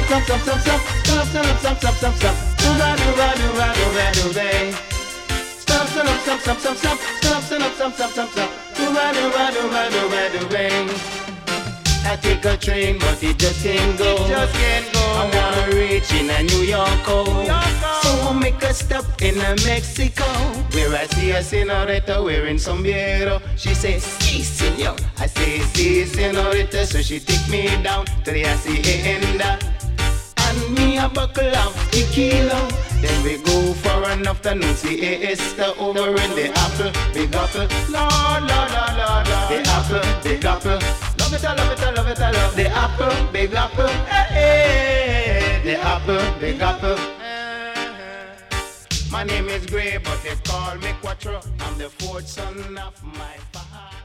I take a train, but it just can't go. I wanna reach in a New York, so I make a stop in a Mexico, where I see a senorita wearing sombrero. She says, "Si, senor." I say, "Si, senorita." So she take me down to the hacienda, and me a buckle of tequila. Then we go for an afternoon siesta over in the apple, big apple. Lord, Lord, Lord, Lord, Lord. The apple, big apple. Love it, I love it, I love it, I love the apple, big apple. Hey, hey. The apple, big apple. My name is Gray, but they call me Quattro. I'm the fourth son of my father.